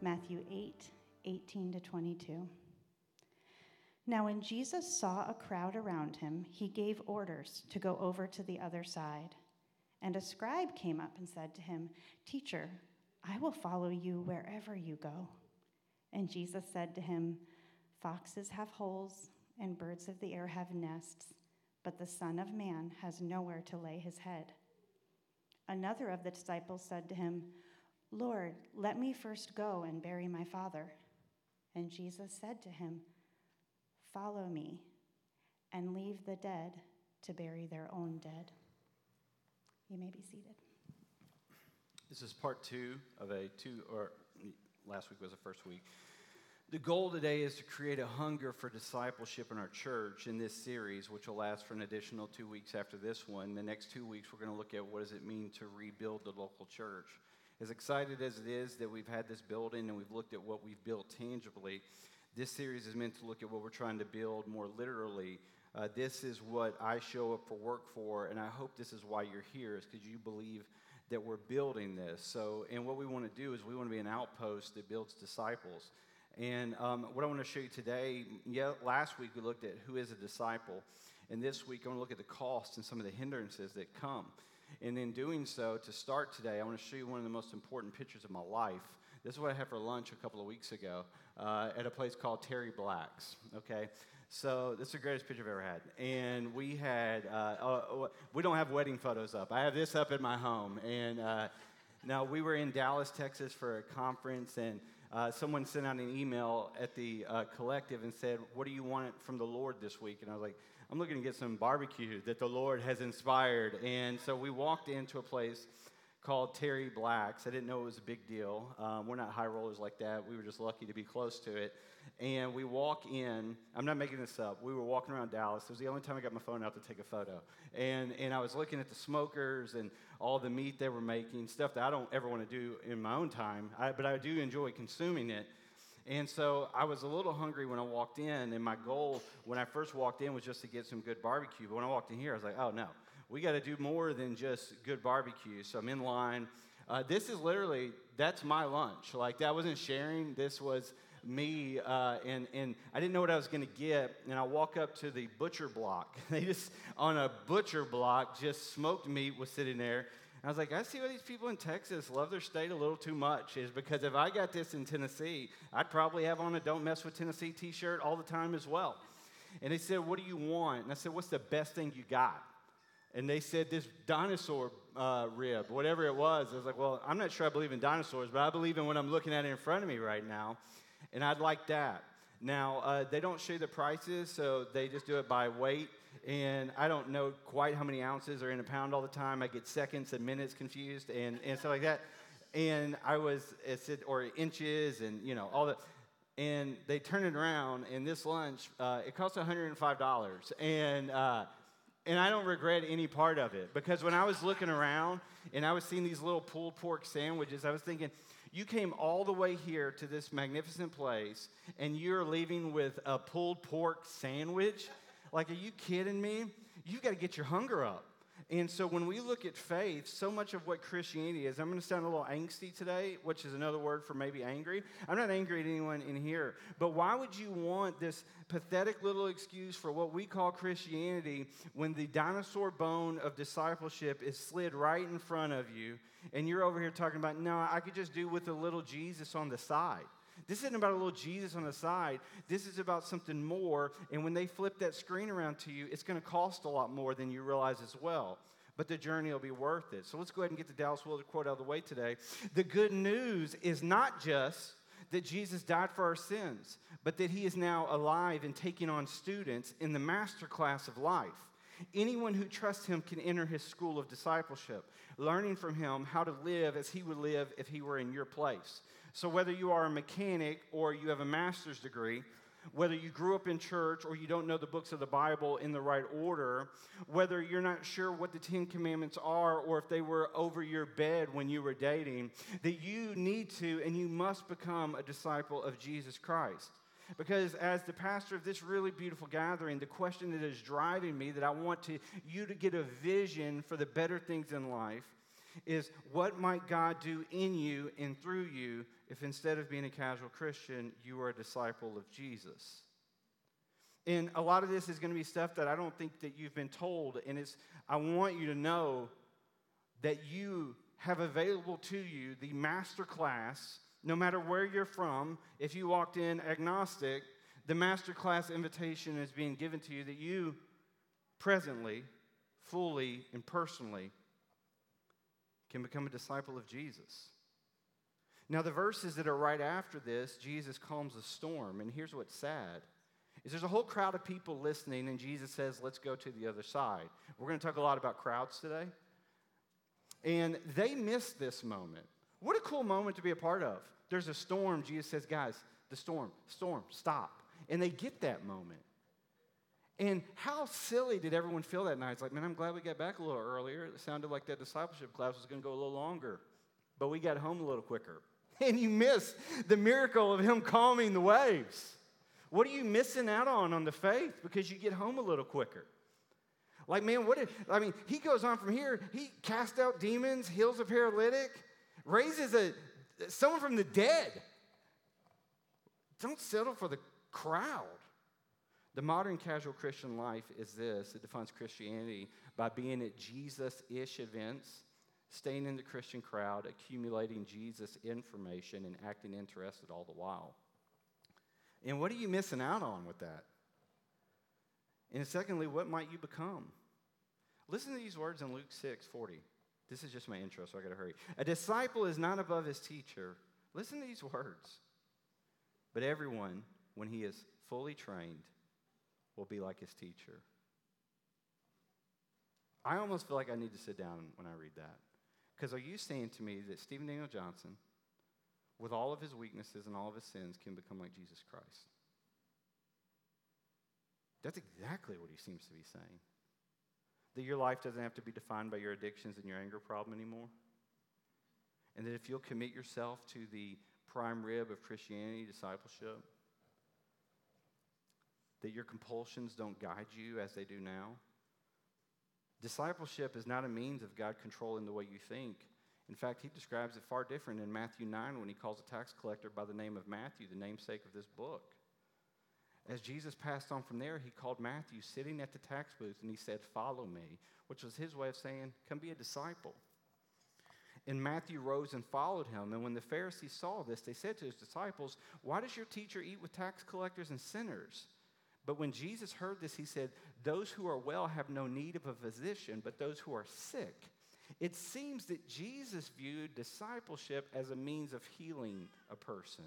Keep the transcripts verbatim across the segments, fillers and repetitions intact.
Matthew eight, eighteen to twenty-two. Now when Jesus saw a crowd around him, he gave orders to go over to the other side. And a scribe came up and said to him, "Teacher, I will follow you wherever you go." And Jesus said to him, "Foxes have holes and birds of the air have nests, but the Son of Man has nowhere to lay his head." Another of the disciples said to him, "Lord, let me first go and bury my father." And Jesus said to him, "Follow me and leave the dead to bury their own dead." You may be seated. This is part two of a two, or last week was the first week. The goal today is to create a hunger for discipleship in our church in this series, which will last for an additional two weeks after this one. The next two weeks, we're going to look at what does it mean to rebuild the local church. As excited as it is that we've had this building and we've looked at what we've built tangibly, this series is meant to look at what we're trying to build more literally. Uh, this is what I show up for work for, and I hope this is why you're here, is because you believe that we're building this. So, and what we want to do is we want to be an outpost that builds disciples. And um, what I want to show you today, yeah, last week we looked at who is a disciple, and this week I want to look at the cost and some of the hindrances that come. And in doing so, to start today, I want to show you one of the most important pictures of my life. This is what I had for lunch a couple of weeks ago uh, at a place called Terry Black's, okay? So this is the greatest picture I've ever had. And we had, uh, uh, we don't have wedding photos up. I have this up at my home. And uh, now we were in Dallas, Texas for a conference, and uh, someone sent out an email at the uh, collective and said, "What do you want from the Lord this week?" And I was like, "I'm looking to get some barbecue that the Lord has inspired." And so we walked into a place called Terry Black's. I didn't know it was a big deal. Um, we're not high rollers like that. We were just lucky to be close to it. And we walk in. I'm not making this up. We were walking around Dallas. It was the only time I got my phone out to take a photo. And and I was looking at the smokers and all the meat they were making, stuff that I don't ever want to do in my own time, I, but I do enjoy consuming it. And so I was a little hungry when I walked in, and my goal when I first walked in was just to get some good barbecue. But when I walked in here, I was like, oh, no. We got to do more than just good barbecue. So I'm in line. Uh, this is literally, that's my lunch. Like, that wasn't sharing. This was me, uh, and, and I didn't know what I was going to get. And I walk up to the butcher block. They just, on a butcher block, just smoked meat was sitting there. And I was like, I see why these people in Texas love their state a little too much, is because if I got this in Tennessee, I'd probably have on a Don't Mess with Tennessee t-shirt all the time as well. And they said, "What do you want?" And I said, "What's the best thing you got?" And they said, "This dinosaur uh, rib," whatever it was. I was like, well, I'm not sure I believe in dinosaurs, but I believe in what I'm looking at in front of me right now, and I'd like that. Now, uh, they don't show the prices, so they just do it by weight, and I don't know quite how many ounces are in a pound all the time. I get seconds and minutes confused and, and stuff like that. And I was, it said, or inches and, you know, all that. And they turn it around, and this lunch, uh, it costs one hundred five dollars. And, uh, And I don't regret any part of it, because when I was looking around and I was seeing these little pulled pork sandwiches, I was thinking, you came all the way here to this magnificent place and you're leaving with a pulled pork sandwich? Like, are you kidding me? You've got to get your hunger up. And so when we look at faith, so much of what Christianity is, I'm going to sound a little angsty today, which is another word for maybe angry. I'm not angry at anyone in here, but why would you want this pathetic little excuse for what we call Christianity when the dinosaur bone of discipleship is slid right in front of you, and you're over here talking about, no, I could just do with a little Jesus on the side. This isn't about a little Jesus on the side. This is about something more. And when they flip that screen around to you, it's going to cost a lot more than you realize as well. But the journey will be worth it. So let's go ahead and get the Dallas Willard quote out of the way today. The good news is not just that Jesus died for our sins, but that he is now alive and taking on students in the master class of life. Anyone who trusts him can enter his school of discipleship, learning from him how to live as he would live if he were in your place. So whether you are a mechanic or you have a master's degree, whether you grew up in church or you don't know the books of the Bible in the right order, whether you're not sure what the Ten Commandments are or if they were over your bed when you were dating, that you need to and you must become a disciple of Jesus Christ. Because as the pastor of this really beautiful gathering, the question that is driving me, that I want to you to get a vision for the better things in life, is what might God do in you and through you if instead of being a casual Christian, you are a disciple of Jesus. And a lot of this is going to be stuff that I don't think that you've been told, and it's I want you to know that you have available to you the master class, no matter where you're from. If you walked in agnostic, the master class invitation is being given to you that you presently, fully, and personally can become a disciple of Jesus. Now, the verses that are right after this, Jesus calms a storm, and here's what's sad. Is there's a whole crowd of people listening, and Jesus says, let's go to the other side. We're going to talk a lot about crowds today. And they missed this moment. What a cool moment to be a part of. There's a storm. Jesus says, guys, the storm, storm, stop. And they get that moment. And how silly did everyone feel that night? It's like, man, I'm glad we got back a little earlier. It sounded like that discipleship class was going to go a little longer. But we got home a little quicker. And you miss the miracle of him calming the waves. What are you missing out on on the faith because you get home a little quicker? Like, man, what? Did, I mean, he goes on from here. He casts out demons, heals a paralytic, raises a someone from the dead. Don't settle for the crowd. The modern casual Christian life is this. It defines Christianity by being at Jesus-ish events, staying in the Christian crowd, accumulating Jesus information, and acting interested all the while. And what are you missing out on with that? And secondly, what might you become? Listen to these words in Luke six forty. This is just my intro, so I got to hurry. A disciple is not above his teacher. Listen to these words. But everyone, when he is fully trained, will be like his teacher. I almost feel like I need to sit down when I read that. Because are you saying to me that Stephen Daniel Johnson, with all of his weaknesses and all of his sins, can become like Jesus Christ? That's exactly what he seems to be saying. That your life doesn't have to be defined by your addictions and your anger problem anymore. And that if you'll commit yourself to the prime rib of Christianity, discipleship, that your compulsions don't guide you as they do now. Discipleship is not a means of God controlling the way you think. In fact, he describes it far different in Matthew nine when he calls a tax collector by the name of Matthew, the namesake of this book. As Jesus passed on from there, he called Matthew sitting at the tax booth and he said, follow me, which was his way of saying, come be a disciple. And Matthew rose and followed him. And when the Pharisees saw this, they said to his disciples, why does your teacher eat with tax collectors and sinners? But when Jesus heard this, he said, those who are well have no need of a physician, but those who are sick. It seems that Jesus viewed discipleship as a means of healing a person.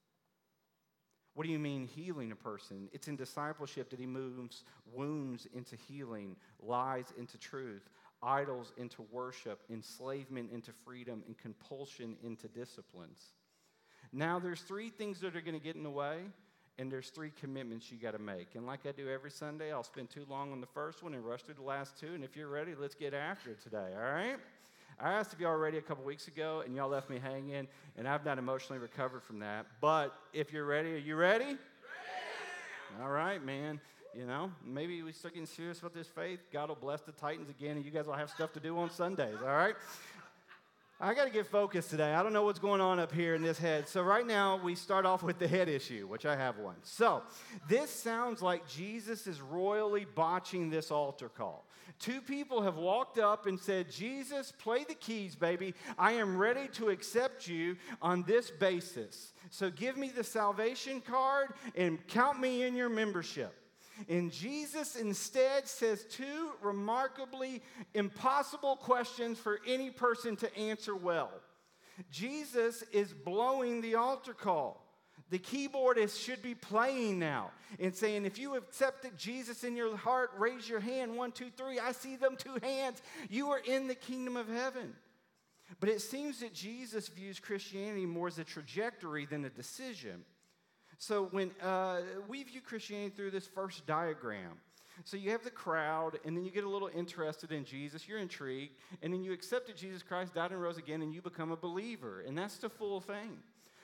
What do you mean healing a person? It's in discipleship that he moves wounds into healing, lies into truth, idols into worship, enslavement into freedom, and compulsion into disciplines. Now, there's three things that are going to get in the way. And there's three commitments you got to make. And like I do every Sunday, I'll spend too long on the first one and rush through the last two. And if you're ready, let's get after it today, all right? I asked if y'all were ready a couple weeks ago, and y'all left me hanging, and I've not emotionally recovered from that. But if you're ready, are you ready? Ready! All right, man. You know, maybe we start getting serious about this faith. God will bless the Titans again, and you guys will have stuff to do on Sundays, all right? I got to get focused today. I don't know what's going on up here in this head. So right now, we start off with the head issue, which I have one. So this sounds like Jesus is royally botching this altar call. Two people have walked up and said, Jesus, play the keys, baby. I am ready to accept you on this basis. So give me the salvation card and count me in your membership. And Jesus instead says two remarkably impossible questions for any person to answer well. Jesus is blowing the altar call. The keyboard is, should be playing now and saying, if you accepted Jesus in your heart, raise your hand. One, two, three. I see them two hands. You are in the kingdom of heaven. But it seems that Jesus views Christianity more as a trajectory than a decision. So when uh, we view Christianity through this first diagram, so you have the crowd, and then you get a little interested in Jesus, you're intrigued, and then you accepted Jesus Christ, died and rose again, and you become a believer, and that's the full thing.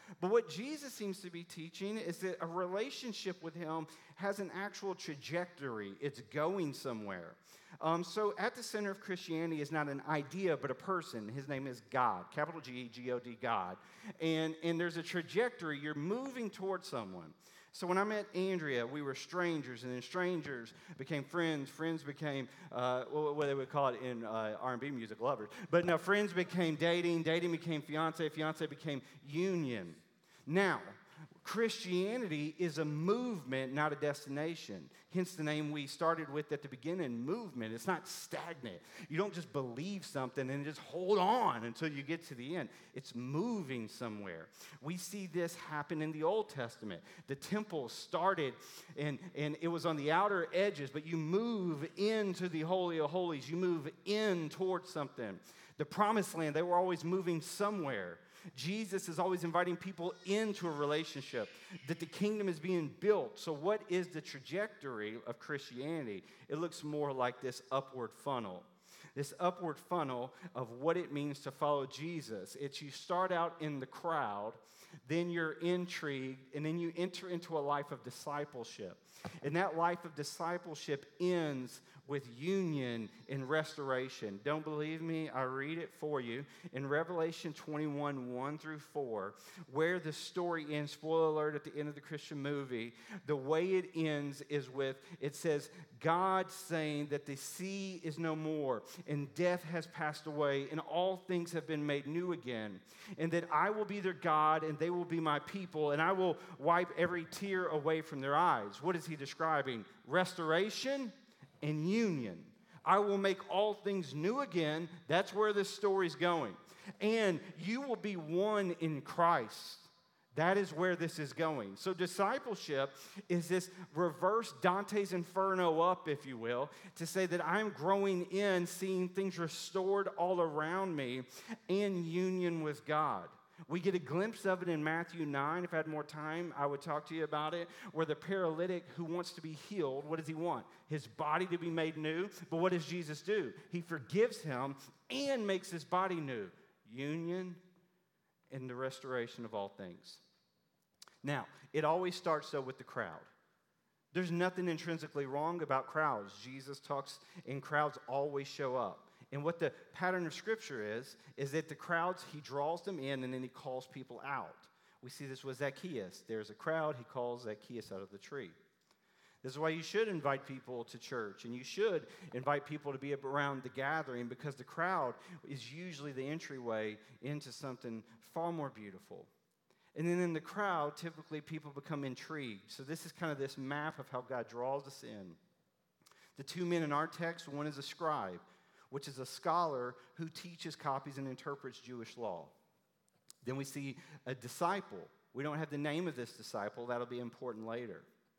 But what Jesus seems to be teaching is that a relationship with him has an actual trajectory. It's going somewhere. Um, so at the center of Christianity is not an idea, but a person. His name is God, capital G, G O D, God. And, and there's a trajectory. You're moving towards someone. So when I met Andrea, we were strangers, and then strangers became friends. Friends became, uh, what they would call it in uh, R and B music, lovers. But no, friends became dating. Dating became fiance. Fiance became union. Now, Christianity is a movement, not a destination. Hence the name we started with at the beginning, movement. It's not stagnant. You don't just believe something and just hold on until you get to the end. It's moving somewhere. We see this happen in the Old Testament. The temple started, and, and it was on the outer edges, but you move into the Holy of Holies. You move in towards something. The Promised Land, they were always moving somewhere. Jesus is always inviting people into a relationship, that the kingdom is being built. So what is the trajectory of Christianity? It looks more like this upward funnel. This upward funnel of what it means to follow Jesus. It's you start out in the crowd, then you're intrigued, and then you enter into a life of discipleship. And that life of discipleship ends with union and restoration. Don't believe me? I read it for you. In Revelation twenty-one, one through four, where the story ends, spoiler alert at the end of the Christian movie, the way it ends is with, it says, God saying that the sea is no more, and death has passed away, and all things have been made new again, and that I will be their God, and they will be my people, and I will wipe every tear away from their eyes. What is he describing? Restoration and union. I will make all things new again. That's where this story's going. And you will be one in Christ. That is where this is going. So discipleship is this reverse Dante's Inferno up, if you will, to say that I'm growing in, seeing things restored all around me, and union with God. We get a glimpse of it in Matthew nine. If I had more time, I would talk to you about it, where the paralytic who wants to be healed, what does he want? His body to be made new. But what does Jesus do? He forgives him and makes his body new. Union and the restoration of all things. Now, it always starts, though, with the crowd. There's nothing intrinsically wrong about crowds. Jesus talks, and crowds always show up. And what the pattern of Scripture is, is that the crowds, he draws them in, and then he calls people out. We see this with Zacchaeus. There's a crowd, he calls Zacchaeus out of the tree. This is why you should invite people to church, and you should invite people to be around the gathering, because the crowd is usually the entryway into something far more beautiful. And then in the crowd, typically people become intrigued. So this is kind of this map of how God draws us in. The two men in our text, one is a scribe, which is a scholar who teaches, copies, and interprets Jewish law. Then we see a disciple. We don't have the name of this disciple. That'll be important later.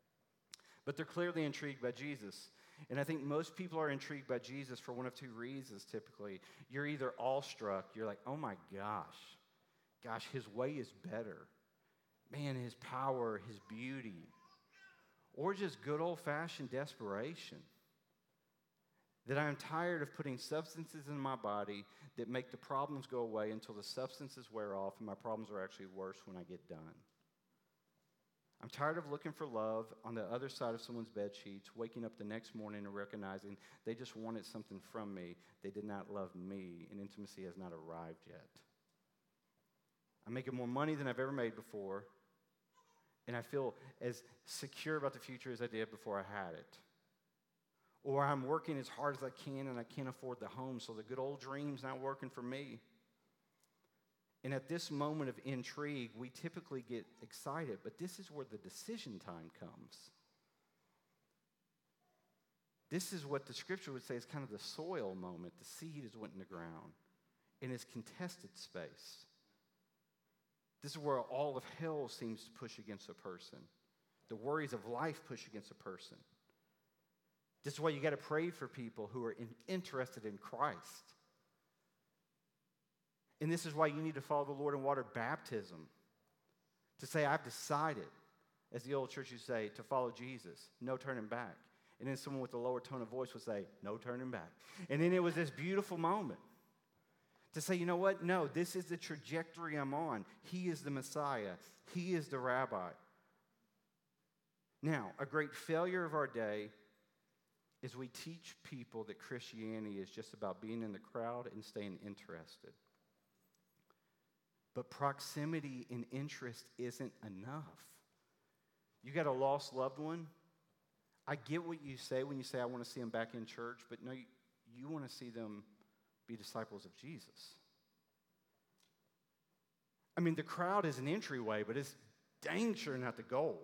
But they're clearly intrigued by Jesus. And I think most people are intrigued by Jesus for one of two reasons, typically. You're either awestruck. You're like, oh my gosh. Gosh, his way is better. Man, his power, his beauty. Or just good old-fashioned desperation. That I'm tired of putting substances in my body that make the problems go away until the substances wear off and my problems are actually worse when I get done. I'm tired of looking for love on the other side of someone's bed sheets, waking up the next morning and recognizing they just wanted something from me. They did not love me, and intimacy has not arrived yet. I'm making more money than I've ever made before, and I feel as secure about the future as I did before I had it. Or I'm working as hard as I can and I can't afford the home, so the good old dream's not working for me. And at this moment of intrigue, we typically get excited, but this is where the decision time comes. This is what the scripture would say is kind of the soil moment. The seed is went in the ground, and it's contested space. This is where all of hell seems to push against a person. The worries of life push against a person. This is why you got to pray for people who are in, interested in Christ. And this is why you need to follow the Lord in water baptism. To say, I've decided, as the old church used to say, to follow Jesus. No turning back. And then someone with a lower tone of voice would say, no turning back. And then it was this beautiful moment. To say, you know what? No, this is the trajectory I'm on. He is the Messiah. He is the rabbi. Now, a great failure of our day is we teach people that Christianity is just about being in the crowd and staying interested. But proximity and interest isn't enough. You got a lost loved one? I get what you say when you say, I want to see them back in church, but no, you, you want to see them be disciples of Jesus. I mean, the crowd is an entryway, but it's dang sure not the goal.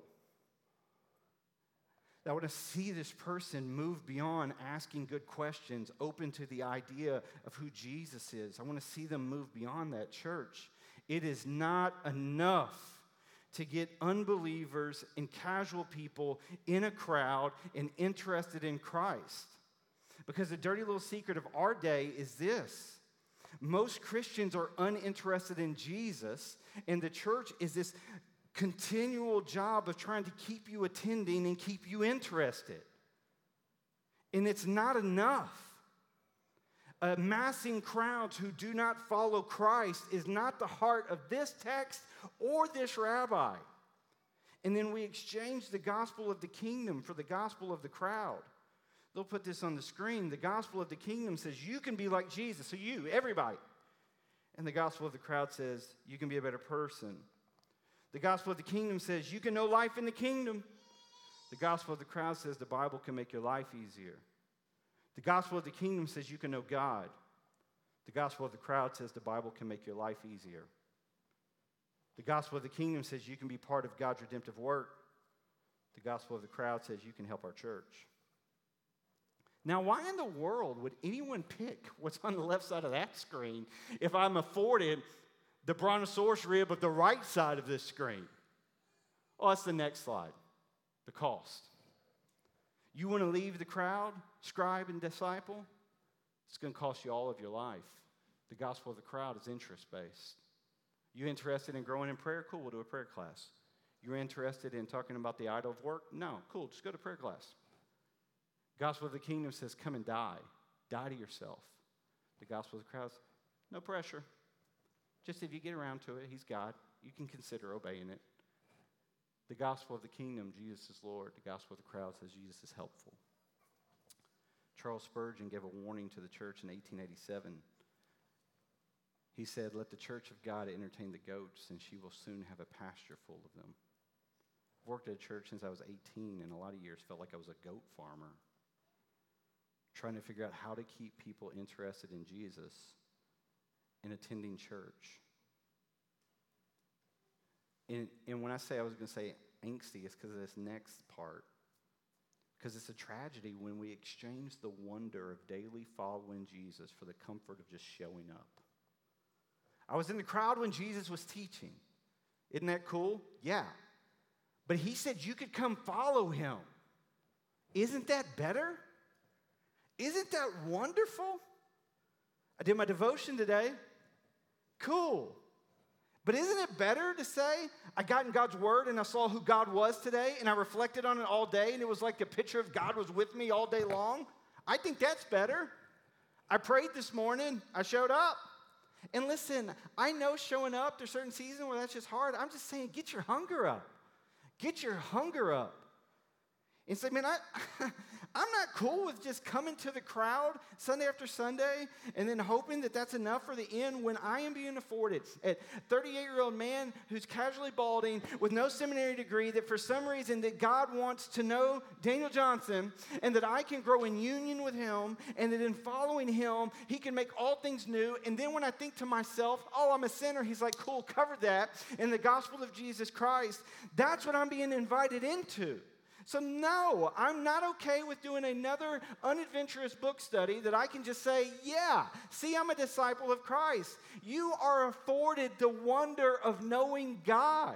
I want to see this person move beyond asking good questions, open to the idea of who Jesus is. I want to see them move beyond that, church. It is not enough to get unbelievers and casual people in a crowd and interested in Christ. Because the dirty little secret of our day is this. Most Christians are uninterested in Jesus, and the church is this continual job of trying to keep you attending and keep you interested. And it's not enough. Amassing crowds who do not follow Christ is not the heart of this text or this rabbi. And then we exchange the gospel of the kingdom for the gospel of the crowd. They'll put this on the screen. The gospel of the kingdom says you can be like Jesus. So you, everybody. And the gospel of the crowd says you can be a better person. The gospel of the kingdom says you can know life in the kingdom. The gospel of the crowd says the Bible can make your life easier. The gospel of the kingdom says you can know God. The gospel of the crowd says the Bible can make your life easier. The gospel of the kingdom says you can be part of God's redemptive work. The gospel of the crowd says you can help our church. Now, why in the world would anyone pick what's on the left side of that screen if I'm afforded the brontosaurus rib of the right side of this screen? Oh, that's the next slide, the cost. You want to leave the crowd, scribe and disciple? It's going to cost you all of your life. The gospel of the crowd is interest-based. You interested in growing in prayer? Cool, we'll do a prayer class. You're interested in talking about the idol of work? No, cool, just go to prayer class. Gospel of the kingdom says, come and die. Die to yourself. The gospel of the crowd says, no pressure. Just if you get around to it, he's God. You can consider obeying it. The gospel of the kingdom, Jesus is Lord. The gospel of the crowd says Jesus is helpful. Charles Spurgeon gave a warning to the church in eighteen eighty-seven. He said, let the church of God entertain the goats, and she will soon have a pasture full of them. I've worked at a church since I was eighteen, and a lot of years felt like I was a goat farmer, trying to figure out how to keep people interested in Jesus and attending church. And, and when I say I was going to say angsty, it's because of this next part. Because it's a tragedy when we exchange the wonder of daily following Jesus for the comfort of just showing up. I was in the crowd when Jesus was teaching. Isn't that cool? Yeah. But he said you could come follow him. Isn't that better? Isn't that wonderful? I did my devotion today. Cool. But isn't it better to say, I got in God's word and I saw who God was today and I reflected on it all day and it was like a picture of God was with me all day long? I think that's better. I prayed this morning. I showed up. And listen, I know showing up, there's certain seasons where that's just hard. I'm just saying, get your hunger up. Get your hunger up. And say, man, I, I'm not cool with just coming to the crowd Sunday after Sunday and then hoping that that's enough for the end when I am being afforded a thirty-eight-year-old man who's casually balding with no seminary degree, that for some reason that God wants to know Daniel Johnson and that I can grow in union with him and that in following him, he can make all things new. And then when I think to myself, oh, I'm a sinner, he's like, cool, cover that in the gospel of Jesus Christ. That's what I'm being invited into. So no, I'm not okay with doing another unadventurous book study that I can just say, yeah, see, I'm a disciple of Christ. You are afforded the wonder of knowing God.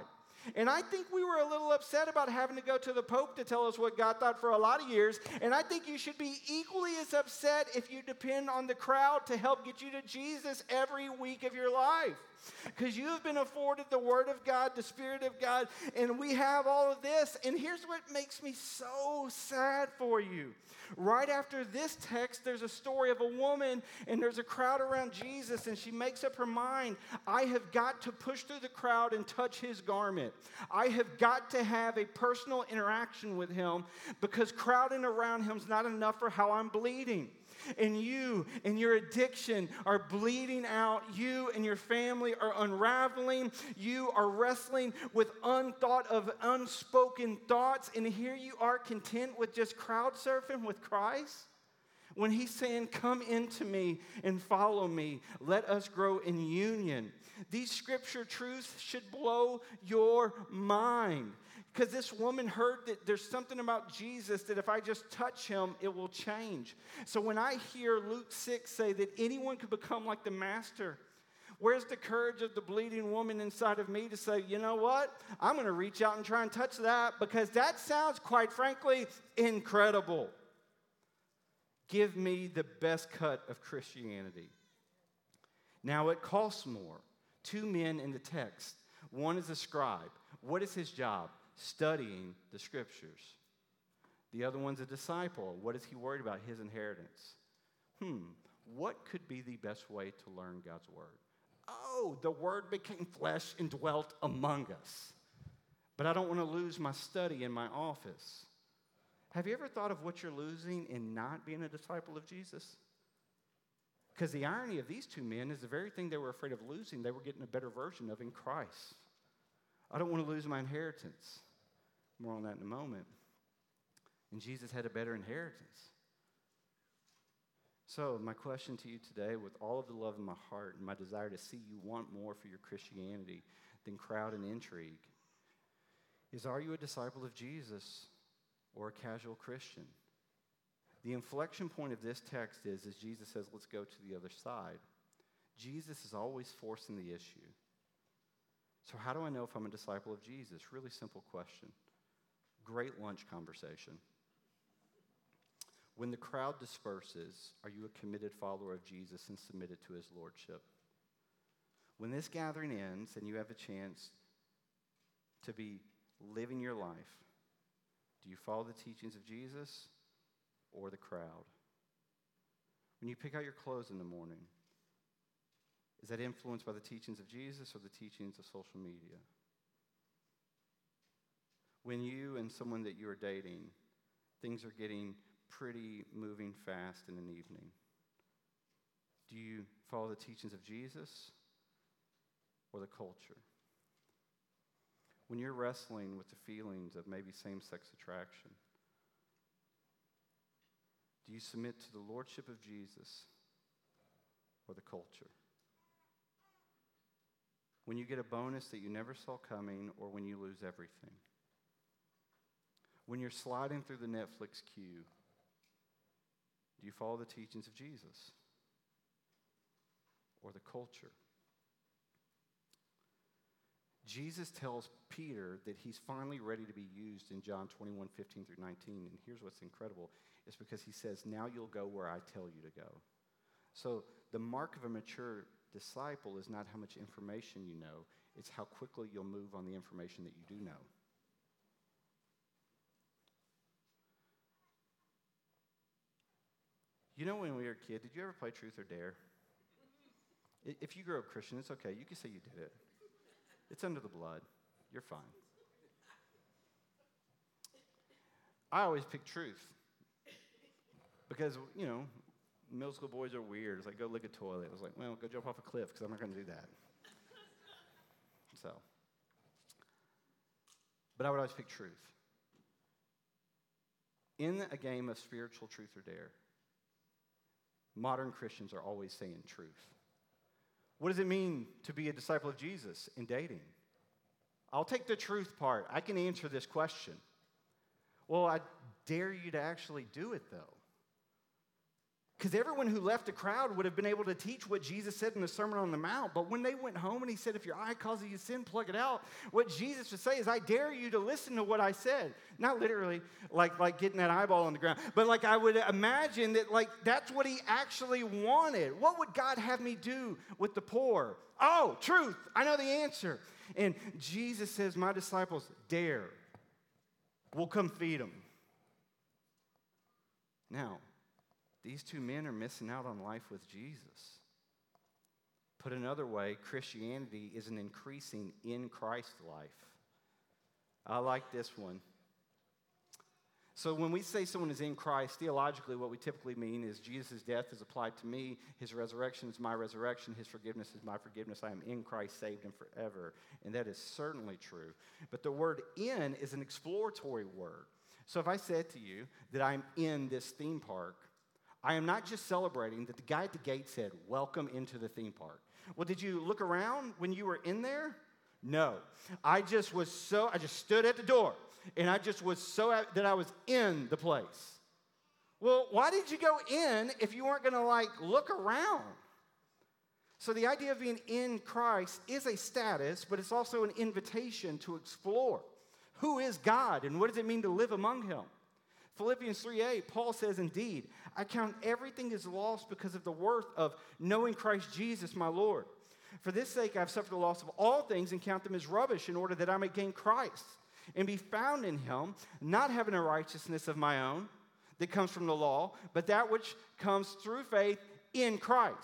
And I think we were a little upset about having to go to the Pope to tell us what God thought for a lot of years. And I think you should be equally as upset if you depend on the crowd to help get you to Jesus every week of your life. Because you have been afforded the Word of God, the Spirit of God, and we have all of this. And here's what makes me so sad for you. Right after this text, there's a story of a woman, and there's a crowd around Jesus, and she makes up her mind, I have got to push through the crowd and touch his garment. I have got to have a personal interaction with him, because crowding around him is not enough for how I'm bleeding. And you and your addiction are bleeding out. You and your family are unraveling. You are wrestling with unthought of unspoken thoughts. And here you are content with just crowd surfing with Christ. When he's saying, come into me and follow me. Let us grow in union. These scripture truths should blow your mind. Because this woman heard that there's something about Jesus that if I just touch him, it will change. So when I hear Luke six say that anyone could become like the master, where's the courage of the bleeding woman inside of me to say, you know what? I'm going to reach out and try and touch that, because that sounds, quite frankly, incredible. Give me the best cut of Christianity. Now it costs more. Two men in the text. One is a scribe. What is his job? Studying the scriptures. The other one's a disciple. What is he worried about? His inheritance. Hmm, what could be the best way to learn God's word? Oh, the word became flesh and dwelt among us. But I don't want to lose my study in my office. Have you ever thought of what you're losing in not being a disciple of Jesus? Because the irony of these two men is the very thing they were afraid of losing, they were getting a better version of in Christ. I don't want to lose my inheritance. More on that in a moment. And Jesus had a better inheritance. So my question to you today, with all of the love in my heart and my desire to see you want more for your Christianity than crowd and intrigue, is, are you a disciple of Jesus or a casual Christian? The inflection point of this text is, as Jesus says, let's go to the other side. Jesus is always forcing the issue. So how do I know if I'm a disciple of Jesus? Really simple question. Great lunch conversation. When the crowd disperses, are you a committed follower of Jesus and submitted to his lordship? When this gathering ends and you have a chance to be living your life, do you follow the teachings of Jesus or the crowd? When you pick out your clothes in the morning, is that influenced by the teachings of Jesus or the teachings of social media? When you and someone that you are dating, things are getting pretty moving fast in an evening, do you follow the teachings of Jesus or the culture? When you're wrestling with the feelings of maybe same-sex attraction, do you submit to the lordship of Jesus or the culture? When you get a bonus that you never saw coming, or when you lose everything? When you're sliding through the Netflix queue, do you follow the teachings of Jesus or the culture? Jesus tells Peter that he's finally ready to be used in John twenty-one, fifteen through nineteen. And here's what's incredible. It's because he says, now you'll go where I tell you to go. So the mark of a mature disciple is not how much information you know. It's how quickly you'll move on the information that you do know. You know, when we were a kid, did you ever play Truth or Dare? If you grew up Christian, it's okay. You can say you did it. It's under the blood. You're fine. I always pick truth. Because, you know, middle school boys are weird. It's like, go lick a toilet. I was like, well, go jump off a cliff, because I'm not going to do that. So. But I would always pick truth. In a game of spiritual truth or dare, modern Christians are always saying truth. What does it mean to be a disciple of Jesus in dating? I'll take the truth part. I can answer this question. Well, I dare you to actually do it, though. Because everyone who left the crowd would have been able to teach what Jesus said in the Sermon on the Mount. But when they went home and he said, if your eye causes you sin, plug it out, what Jesus would say is, I dare you to listen to what I said. Not literally like, like getting that eyeball on the ground, but like I would imagine that like that's what he actually wanted. What would God have me do with the poor? Oh, truth. I know the answer. And Jesus says, my disciples dare. We'll come feed them. Now, these two men are missing out on life with Jesus. Put another way, Christianity is an increasing in Christ life. I like this one. So when we say someone is in Christ, theologically what we typically mean is Jesus' death is applied to me, his resurrection is my resurrection, his forgiveness is my forgiveness. I am in Christ, saved and forever. And that is certainly true. But the word in is an exploratory word. So if I said to you that I'm in this theme park, I am not just celebrating that the guy at the gate said, welcome into the theme park. Well, did you look around when you were in there? No. I just was so, I just stood at the door, and I just was so, that I was in the place. Well, why did you go in if you weren't going to, like, look around? So the idea of being in Christ is a status, but it's also an invitation to explore. Who is God, and what does it mean to live among him? Philippians three eight, Paul says, indeed, I count everything as lost because of the worth of knowing Christ Jesus, my Lord. For this sake, I have suffered the loss of all things and count them as rubbish in order that I may gain Christ and be found in him, not having a righteousness of my own that comes from the law, but that which comes through faith in Christ.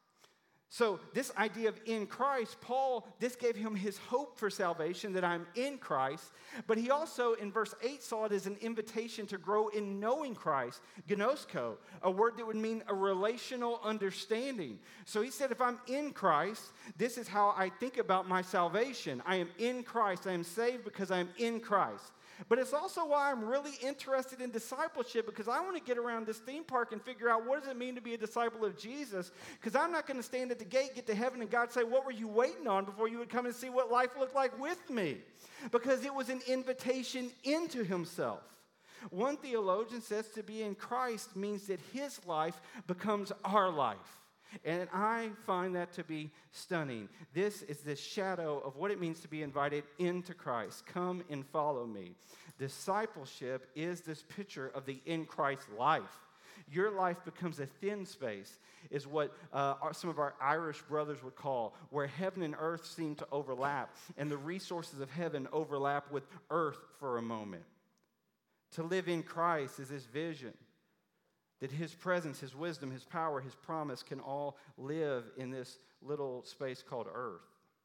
So this idea of in Christ, Paul, this gave him his hope for salvation, that I'm in Christ. But he also, in verse eight, saw it as an invitation to grow in knowing Christ, gnosko, a word that would mean a relational understanding. So he said, if I'm in Christ, this is how I think about my salvation. I am in Christ. I am saved because I am in Christ. But it's also why I'm really interested in discipleship, because I want to get around this theme park and figure out what does it mean to be a disciple of Jesus, because I'm not going to stand at the gate, get to heaven, and God say, what were you waiting on before you would come and see what life looked like with me? Because it was an invitation into himself. One theologian says to be in Christ means that his life becomes our life. And I find that to be stunning. This is the shadow of what it means to be invited into Christ. Come and follow me. Discipleship is this picture of the in Christ life. Your life becomes a thin space, is what uh, our, some of our Irish brothers would call, where heaven and earth seem to overlap, and the resources of heaven overlap with earth for a moment. To live in Christ is this vision that his presence, his wisdom, his power, his promise can all live in this little space called earth.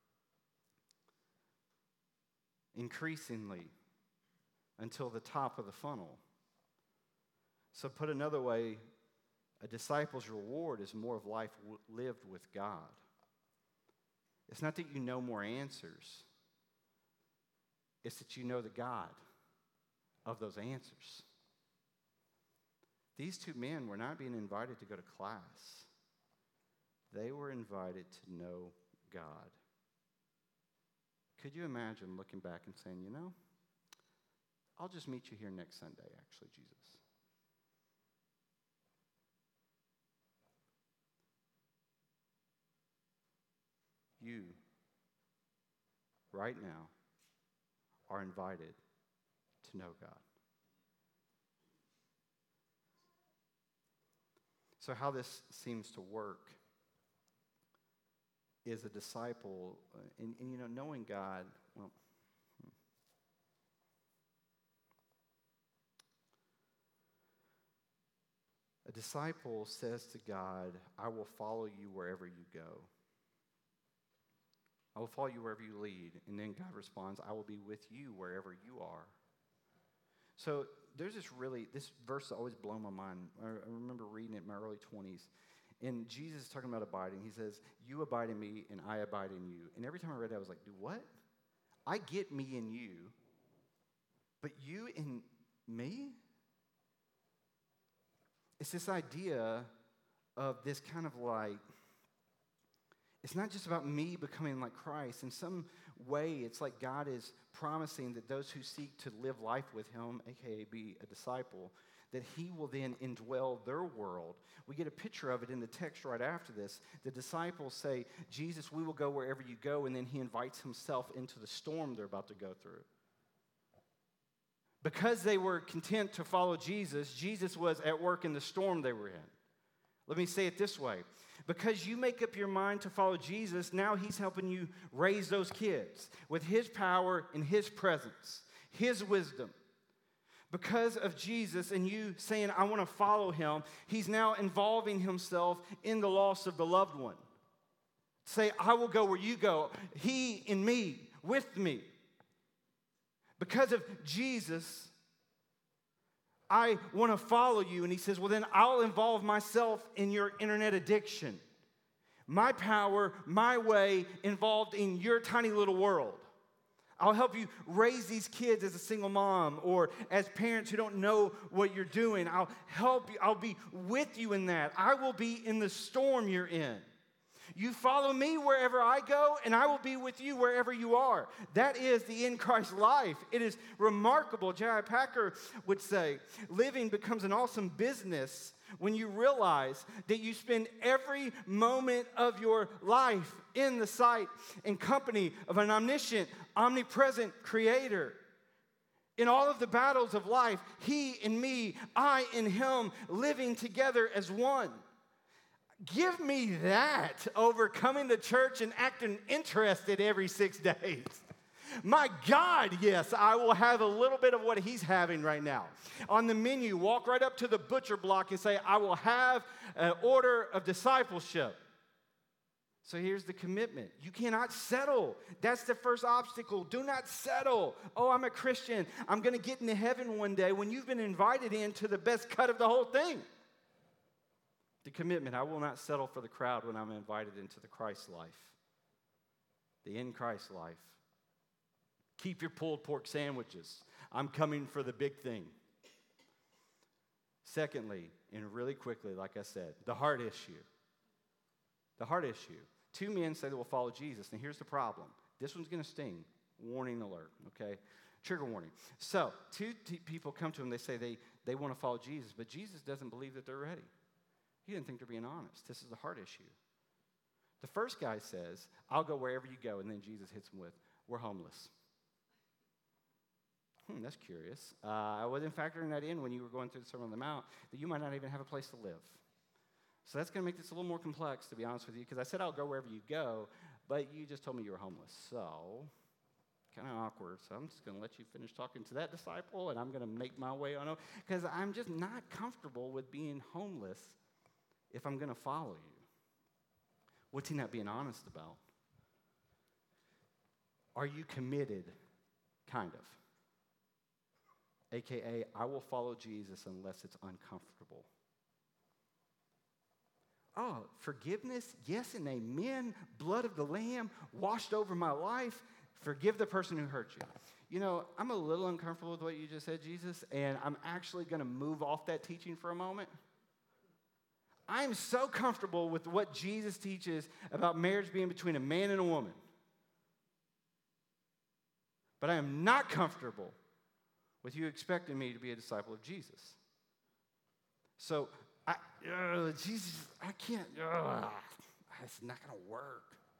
Increasingly, until the top of the funnel. So put another way, a disciple's reward is more of life w- lived with God. It's not that you know more answers. It's that you know the God of those answers. These two men were not being invited to go to class. They were invited to know God. Could you imagine looking back and saying, you know, I'll just meet you here next Sunday, actually, Jesus. You, right now, are invited to know God. So how this seems to work is a disciple, uh, and, and you know, knowing God, well, hmm. a disciple says to God, I will follow you wherever you go. I will follow you wherever you lead. And then God responds, I will be with you wherever you are. So there's this really, this verse always blown my mind. I, I remember reading it in my early twenties. And Jesus is talking about abiding. He says, you abide in me and I abide in you. And every time I read that, I was like, do what? I get me and you, but you and me? It's this idea of this kind of like, it's not just about me becoming like Christ. In some way, it's like God is promising that those who seek to live life with him, aka be a disciple, that he will then indwell their world. We get a picture of it in the text right after this. The disciples say, Jesus, we will go wherever you go, and then he invites himself into the storm they're about to go through. Because they were content to follow Jesus, Jesus was at work in the storm they were in. Let me say it this way. Because you make up your mind to follow Jesus, now he's helping you raise those kids with his power and his presence, his wisdom. Because of Jesus and you saying, I want to follow him, he's now involving himself in the loss of the loved one. Say, I will go where you go, he in me, with me. Because of Jesus, I want to follow you. And he says, well, then I'll involve myself in your internet addiction. My power, my way, involved in your tiny little world. I'll help you raise these kids as a single mom or as parents who don't know what you're doing. I'll help you. I'll be with you in that. I will be in the storm you're in. You follow me wherever I go, and I will be with you wherever you are. That is the in Christ life. It is remarkable. J I Packer would say, living becomes an awesome business when you realize that you spend every moment of your life in the sight and company of an omniscient, omnipresent creator. In all of the battles of life, he in me, I in him, living together as one. Give me that over coming to church and acting interested every six days. My God, yes, I will have a little bit of what he's having right now. On the menu, walk right up to the butcher block and say, I will have an order of discipleship. So here's the commitment. You cannot settle. That's the first obstacle. Do not settle. Oh, I'm a Christian. I'm going to get into heaven one day when you've been invited into the best cut of the whole thing. The commitment, I will not settle for the crowd when I'm invited into the Christ life, the in Christ life. Keep your pulled pork sandwiches. I'm coming for the big thing. Secondly, and really quickly, like I said, the heart issue. The heart issue. Two men say they will follow Jesus. And here's the problem. This one's going to sting. Warning alert, okay? Trigger warning. So, two t- people come to him. They say they, they want to follow Jesus, but Jesus doesn't believe that they're ready. He didn't think they're being honest. This is the heart issue. The first guy says, I'll go wherever you go. And then Jesus hits him with, we're homeless. Hmm, that's curious. Uh, I wasn't factoring that in when you were going through the Sermon on the Mount, that you might not even have a place to live. So that's going to make this a little more complex, to be honest with you, because I said I'll go wherever you go, but you just told me you were homeless. So, kind of awkward. So I'm just going to let you finish talking to that disciple, and I'm going to make my way on over, because I'm just not comfortable with being homeless if I'm going to follow you. What's he not being honest about? Are you committed? Kind of. A K A, I will follow Jesus unless it's uncomfortable. Oh, forgiveness? Yes and amen. Blood of the Lamb washed over my life. Forgive the person who hurt you. You know, I'm a little uncomfortable with what you just said, Jesus, and I'm actually going to move off that teaching for a moment. I'm so comfortable with what Jesus teaches about marriage being between a man and a woman. But I am not comfortable with you expecting me to be a disciple of Jesus. So, I, uh, Jesus, I can't, uh, it's not going to work.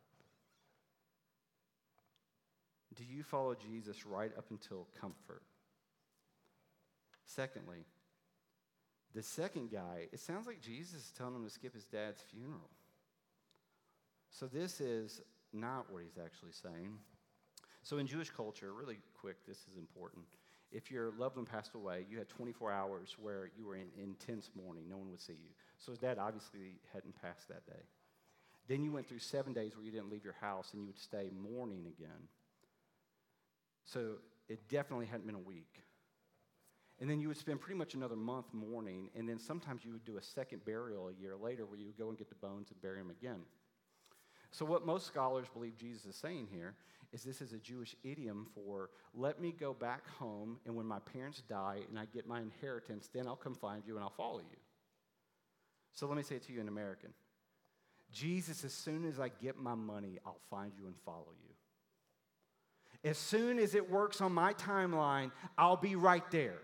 Do you follow Jesus right up until comfort? Secondly, the second guy, it sounds like Jesus is telling him to skip his dad's funeral. So this is not what he's actually saying. So in Jewish culture, really quick, this is important. If your loved one passed away, you had twenty-four hours where you were in intense mourning. No one would see you. So his dad obviously hadn't passed that day. Then you went through seven days where you didn't leave your house and you would stay mourning again. So it definitely hadn't been a week. And then you would spend pretty much another month mourning, and then sometimes you would do a second burial a year later where you would go and get the bones and bury them again. So what most scholars believe Jesus is saying here is this is a Jewish idiom for, let me go back home, and when my parents die and I get my inheritance, then I'll come find you and I'll follow you. So let me say it to you in American. Jesus, as soon as I get my money, I'll find you and follow you. As soon as it works on my timeline, I'll be right there.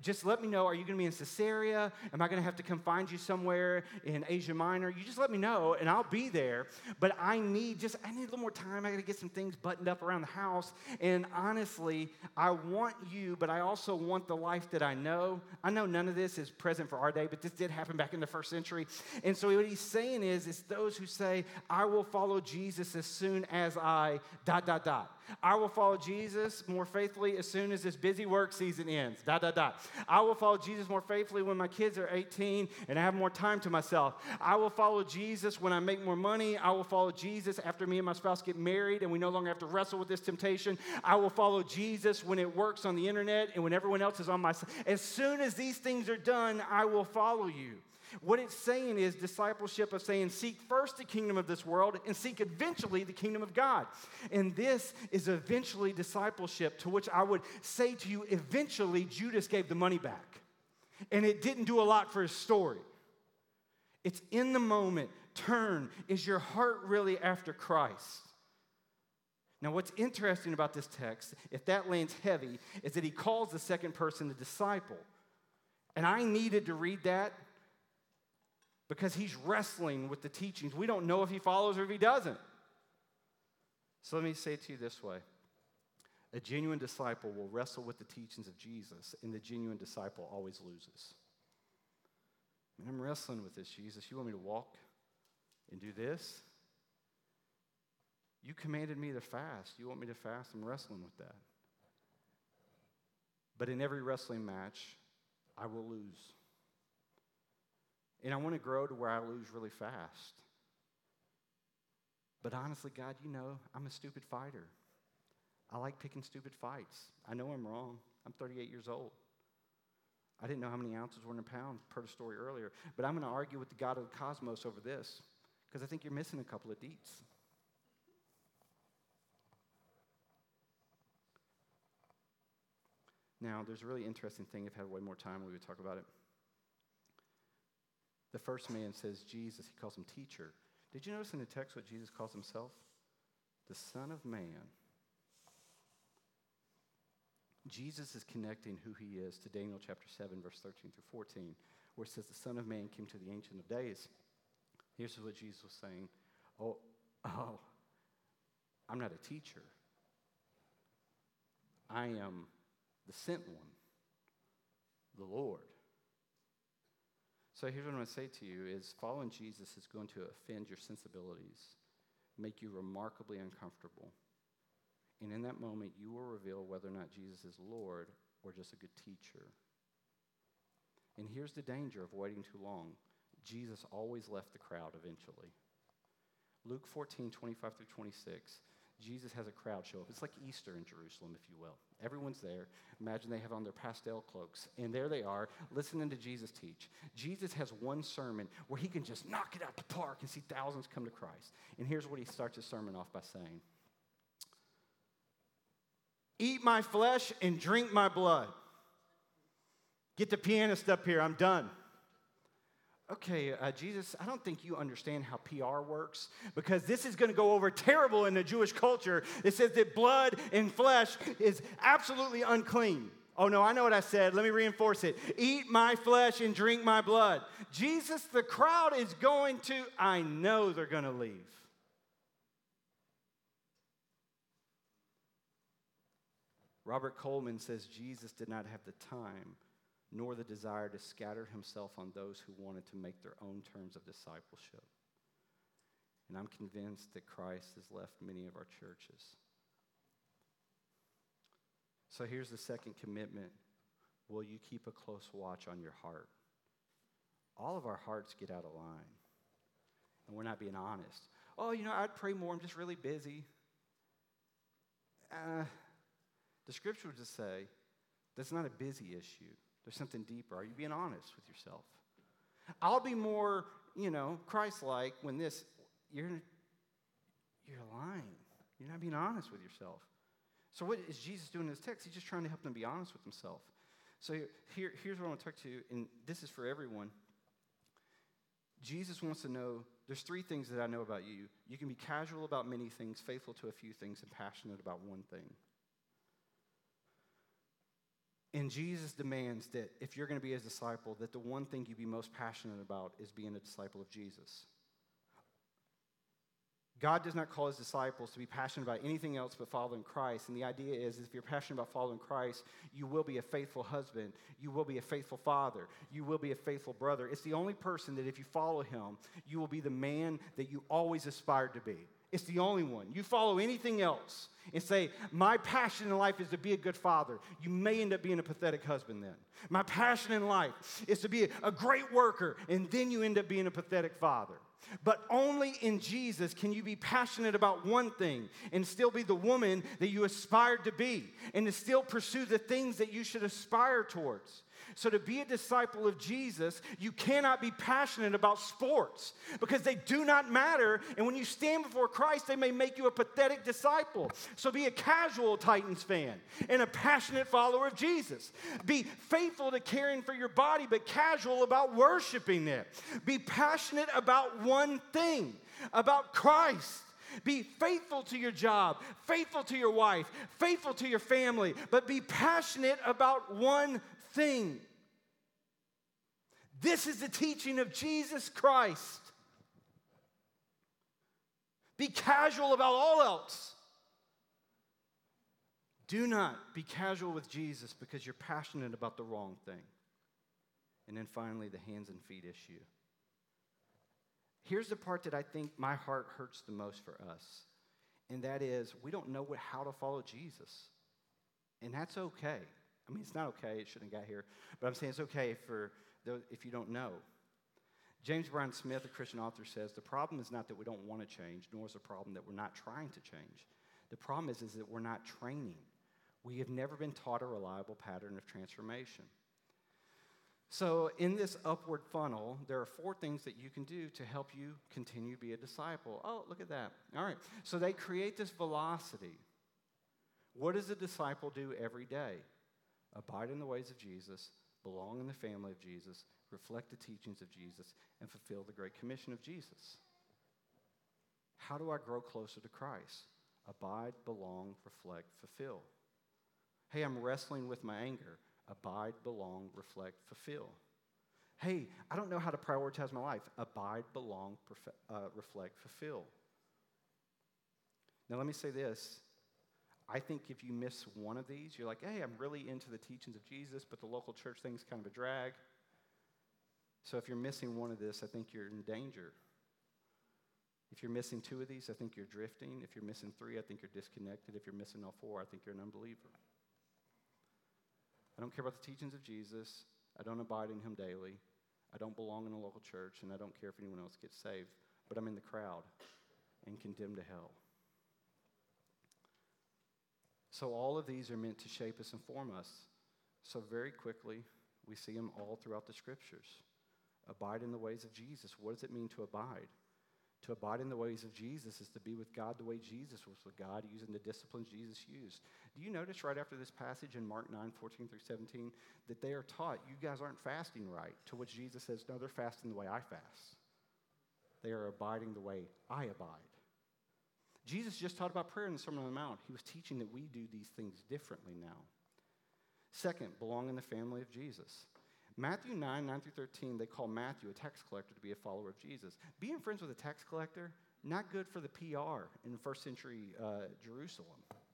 Just let me know, are you going to be in Caesarea? Am I going to have to come find you somewhere in Asia Minor? You just let me know, and I'll be there. But I need just, I need a little more time. I got to get some things buttoned up around the house. And honestly, I want you, but I also want the life that I know. I know none of this is present for our day, but this did happen back in the first century. And so what he's saying is, it's those who say, I will follow Jesus as soon as I dot, dot, dot. I will follow Jesus more faithfully as soon as this busy work season ends, dot, dot, dot. I will follow Jesus more faithfully when my kids are eighteen and I have more time to myself. I will follow Jesus when I make more money. I will follow Jesus after me and my spouse get married and we no longer have to wrestle with this temptation. I will follow Jesus when it works on the internet and when everyone else is on my side. As soon as these things are done, I will follow you. What it's saying is discipleship of saying, seek first the kingdom of this world and seek eventually the kingdom of God. And this is eventually discipleship, to which I would say to you, eventually Judas gave the money back. And it didn't do a lot for his story. It's in the moment. Turn. Is your heart really after Christ? Now, what's interesting about this text, if that lands heavy, is that he calls the second person a disciple. And I needed to read that because he's wrestling with the teachings. We don't know if he follows or if he doesn't. So let me say it to you this way. A genuine disciple will wrestle with the teachings of Jesus, and the genuine disciple always loses. And I'm wrestling with this, Jesus. You want me to walk and do this? You commanded me to fast. You want me to fast? I'm wrestling with that. But in every wrestling match, I will lose. And I want to grow to where I lose really fast. But honestly, God, you know, I'm a stupid fighter. I like picking stupid fights. I know I'm wrong. I'm thirty-eight years old. I didn't know how many ounces were in a pound, per the story earlier. But I'm going to argue with the God of the cosmos over this, because I think you're missing a couple of deets. Now, there's a really interesting thing. If I had way more time, we would talk about it. The first man says Jesus. He calls him teacher. Did you notice in the text what Jesus calls himself? The Son of Man. Jesus is connecting who he is to Daniel chapter seven, verse thirteen through fourteen, where it says the Son of Man came to the Ancient of Days. Here's what Jesus was saying. Oh, oh, I'm not a teacher. I am the sent one, the Lord. So here's what I'm going to say to you is following Jesus is going to offend your sensibilities, make you remarkably uncomfortable. And in that moment, you will reveal whether or not Jesus is Lord or just a good teacher. And here's the danger of waiting too long. Jesus always left the crowd eventually. Luke fourteen, twenty-five through twenty-six, Jesus has a crowd show up. It's like Easter in Jerusalem, if you will. Everyone's there. Imagine they have on their pastel cloaks. And there they are, listening to Jesus teach. Jesus has one sermon where he can just knock it out the park and see thousands come to Christ. And here's what he starts his sermon off by saying. Eat my flesh and drink my blood. Get the pianist up here. I'm done. Okay, uh, Jesus, I don't think you understand how P R works, because this is going to go over terrible in the Jewish culture. It says that blood and flesh is absolutely unclean. Oh, no, I know what I said. Let me reinforce it. Eat my flesh and drink my blood. Jesus, the crowd is going to, I know they're going to leave. Robert Coleman says Jesus did not have the time nor the desire to scatter himself on those who wanted to make their own terms of discipleship. And I'm convinced that Christ has left many of our churches. So here's the second commitment. Will you keep a close watch on your heart? All of our hearts get out of line, and we're not being honest. Oh, you know, I'd pray more. I'm just really busy. Uh, the scripture would just say that's not a busy issue. There's something deeper. Are you being honest with yourself? I'll be more, you know, Christ-like when this, you're, you're lying. You're not being honest with yourself. So what is Jesus doing in this text? He's just trying to help them be honest with himself. So here, here's what I want to talk to you, and this is for everyone. Jesus wants to know, there's three things that I know about you. You can be casual about many things, faithful to a few things, and passionate about one thing. And Jesus demands that if you're going to be his disciple, that the one thing you be most passionate about is being a disciple of Jesus. God does not call his disciples to be passionate about anything else but following Christ. And the idea is, if you're passionate about following Christ, you will be a faithful husband. You will be a faithful father. You will be a faithful brother. It's the only person that if you follow him, you will be the man that you always aspired to be. It's the only one. You follow anything else and say, my passion in life is to be a good father. You may end up being a pathetic husband then. My passion in life is to be a great worker, and then you end up being a pathetic father. But only in Jesus can you be passionate about one thing and still be the woman that you aspired to be and to still pursue the things that you should aspire towards. So to be a disciple of Jesus, you cannot be passionate about sports because they do not matter. And when you stand before Christ, they may make you a pathetic disciple. So be a casual Titans fan and a passionate follower of Jesus. Be faithful to caring for your body, but casual about worshiping it. Be passionate about one thing, about Christ. Be faithful to your job, faithful to your wife, faithful to your family, but be passionate about one thing. This is the teaching of Jesus Christ. Be casual about all else. Do not be casual with Jesus because you're passionate about the wrong thing. And then finally, the hands and feet issue. Here's the part that I think my heart hurts the most for us, and that is we don't know what, how to follow Jesus. And that's okay. I mean, it's not okay. It shouldn't have got here. But I'm saying it's okay for those, if you don't know. James Bryan Smith, a Christian author, says, the problem is not that we don't want to change, nor is the problem that we're not trying to change. The problem is, is that we're not training. We have never been taught a reliable pattern of transformation. So in this upward funnel, there are four things that you can do to help you continue to be a disciple. Oh, look at that. All right. So they create this velocity. What does a disciple do every day? Abide in the ways of Jesus, belong in the family of Jesus, reflect the teachings of Jesus, and fulfill the Great Commission of Jesus. How do I grow closer to Christ? Abide, belong, reflect, fulfill. Hey, I'm wrestling with my anger. Abide, belong, reflect, fulfill. Hey, I don't know how to prioritize my life. Abide, belong, perfe- uh, reflect, fulfill. Now, let me say this. I think if you miss one of these, you're like, hey, I'm really into the teachings of Jesus, but the local church thing's kind of a drag. So if you're missing one of this, I think you're in danger. If you're missing two of these, I think you're drifting. If you're missing three, I think you're disconnected. If you're missing all four, I think you're an unbeliever. I don't care about the teachings of Jesus. I don't abide in him daily. I don't belong in a local church, and I don't care if anyone else gets saved. But I'm in the crowd and condemned to hell. So all of these are meant to shape us and form us. So very quickly, we see them all throughout the Scriptures. Abide in the ways of Jesus. What does it mean to abide? To abide in the ways of Jesus is to be with God the way Jesus was with God, using the disciplines Jesus used. Do you notice right after this passage in Mark nine, fourteen through seventeen, that they are taught, you guys aren't fasting right, to which Jesus says, no, they're fasting the way I fast. They are abiding the way I abide. Jesus just taught about prayer in the Sermon on the Mount. He was teaching that we do these things differently now. Second, belong in the family of Jesus. Matthew nine, nine through thirteen, they call Matthew, a tax collector, to be a follower of Jesus. Being friends with a tax collector, not good for the P R in first century uh, Jerusalem.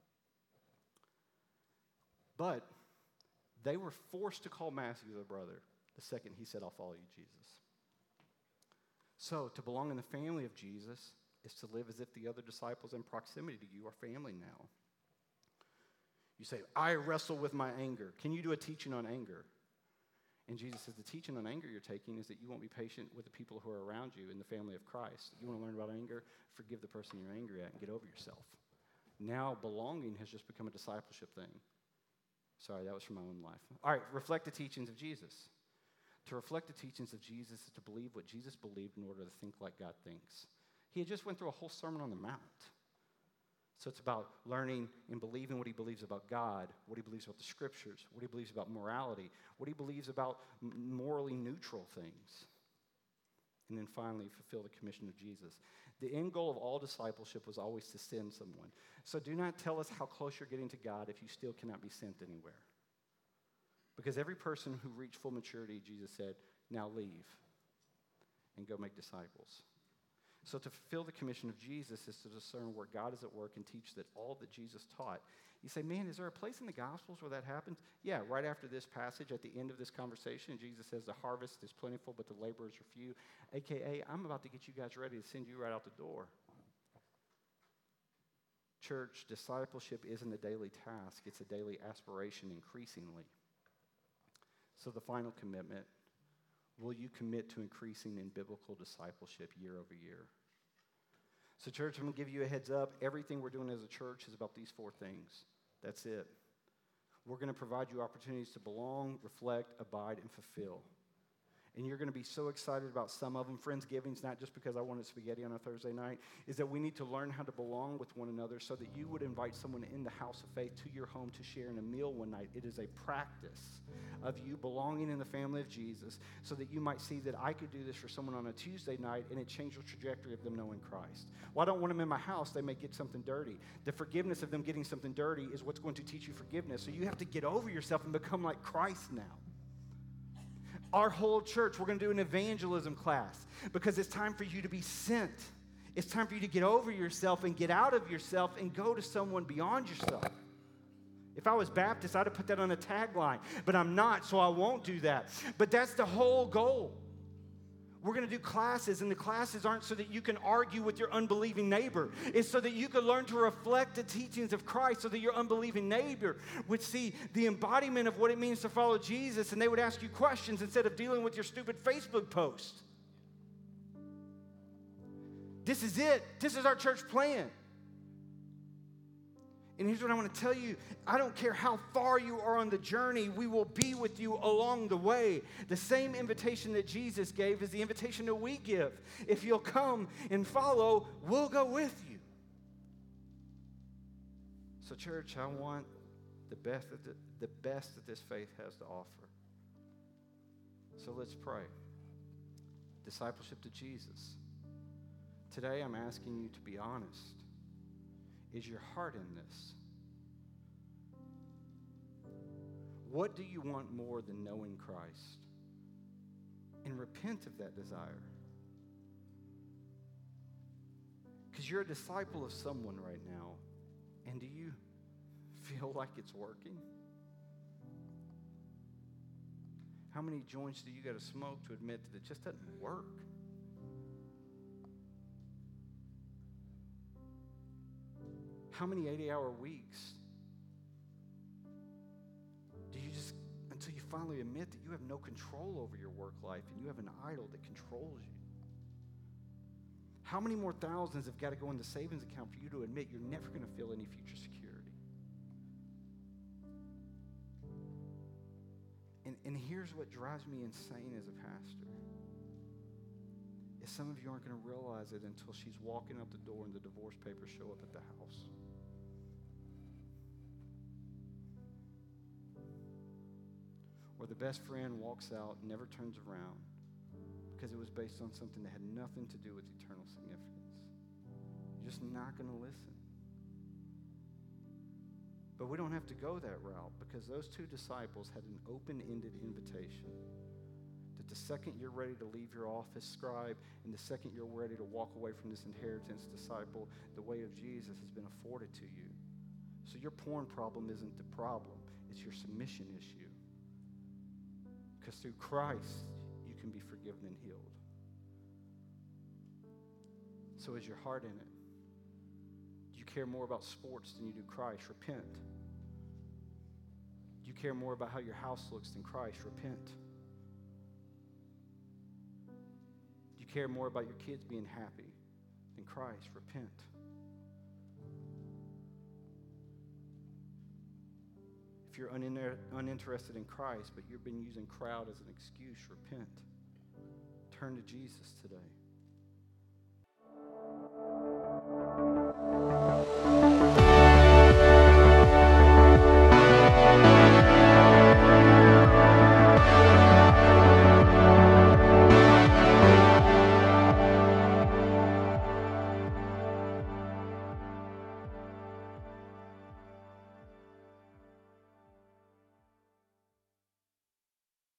But they were forced to call Matthew their brother the second he said, I'll follow you, Jesus. So to belong in the family of Jesus is to live as if the other disciples in proximity to you are family now. You say, I wrestle with my anger. Can you do a teaching on anger? And Jesus says, the teaching on anger you're taking is that you won't be patient with the people who are around you in the family of Christ. You want to learn about anger? Forgive the person you're angry at and get over yourself. Now belonging has just become a discipleship thing. Sorry, that was from my own life. All right, reflect the teachings of Jesus. To reflect the teachings of Jesus is to believe what Jesus believed in order to think like God thinks. He had just went through a whole Sermon on the Mount. So it's about learning and believing what he believes about God, what he believes about the Scriptures, what he believes about morality, what he believes about morally neutral things. And then finally, fulfill the commission of Jesus. The end goal of all discipleship was always to send someone. So do not tell us how close you're getting to God if you still cannot be sent anywhere. Because every person who reached full maturity, Jesus said, now leave and go make disciples. So to fulfill the commission of Jesus is to discern where God is at work and teach that all that Jesus taught. You say, man, is there a place in the Gospels where that happens? Yeah, right after this passage, at the end of this conversation, Jesus says the harvest is plentiful, but the laborers are few. A K A, I'm about to get you guys ready to send you right out the door. Church, discipleship isn't a daily task. It's a daily aspiration increasingly. So the final commitment, will you commit to increasing in biblical discipleship year over year? So church, I'm going to give you a heads up. Everything we're doing as a church is about these four things. That's it. We're going to provide you opportunities to belong, reflect, abide, and fulfill. And you're going to be so excited about some of them. Friendsgiving's not just because I wanted spaghetti on a Thursday night, is that we need to learn how to belong with one another so that you would invite someone in the house of faith to your home to share in a meal one night. It is a practice of you belonging in the family of Jesus so that you might see that I could do this for someone on a Tuesday night and it changed the trajectory of them knowing Christ. Well, I don't want them in my house. They may get something dirty. The forgiveness of them getting something dirty is what's going to teach you forgiveness. So you have to get over yourself and become like Christ now. Our whole church, we're going to do an evangelism class because it's time for you to be sent. It's time for you to get over yourself and get out of yourself and go to someone beyond yourself. If I was Baptist, I'd have put that on a tagline, but I'm not, so I won't do that. But that's the whole goal. We're going to do classes, and the classes aren't so that you can argue with your unbelieving neighbor. It's so that you can learn to reflect the teachings of Christ so that your unbelieving neighbor would see the embodiment of what it means to follow Jesus, and they would ask you questions instead of dealing with your stupid Facebook post. This is it. This is our church plan. And here's what I want to tell you. I don't care how far you are on the journey, we will be with you along the way. The same invitation that Jesus gave is the invitation that we give. If you'll come and follow, we'll go with you. So church, I want the best that the, the best that this faith has to offer. So let's pray. Discipleship to Jesus. Today I'm asking you to be honest. Is your heart in this? What do you want more than knowing Christ? And repent of that desire. Because you're a disciple of someone right now. And do you feel like it's working? How many joints do you got to smoke to admit that it just doesn't work? How many eighty-hour weeks do you just, until you finally admit that you have no control over your work life and you have an idol that controls you? How many more thousands have got to go in the savings account for you to admit you're never going to feel any future security? And, and here's what drives me insane as a pastor. Is some of you aren't going to realize it until she's walking out the door and the divorce papers show up at the house. Or the best friend walks out and never turns around because it was based on something that had nothing to do with eternal significance. You're just not going to listen. But we don't have to go that route because those two disciples had an open-ended invitation that the second you're ready to leave your office, scribe, and the second you're ready to walk away from this inheritance, disciple, the way of Jesus has been afforded to you. So your porn problem isn't the problem. It's your submission issue. Because through Christ, you can be forgiven and healed. So is your heart in it? Do you care more about sports than you do Christ? Repent. Do you care more about how your house looks than Christ? Repent. Do you care more about your kids being happy than Christ? Repent. If you're uninter- uninterested in Christ, but you've been using crowd as an excuse, repent. Turn to Jesus today.